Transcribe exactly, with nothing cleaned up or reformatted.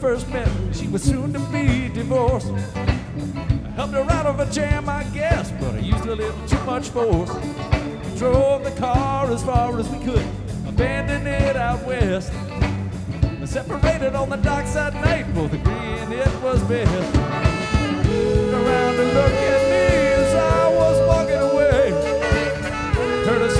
first met, she was soon to be divorced. I helped her out of a jam, I guess, but I used a little too much force. We drove the car as far as we could, abandoned it out west. I separated on the docks that night, both agreeing it was best.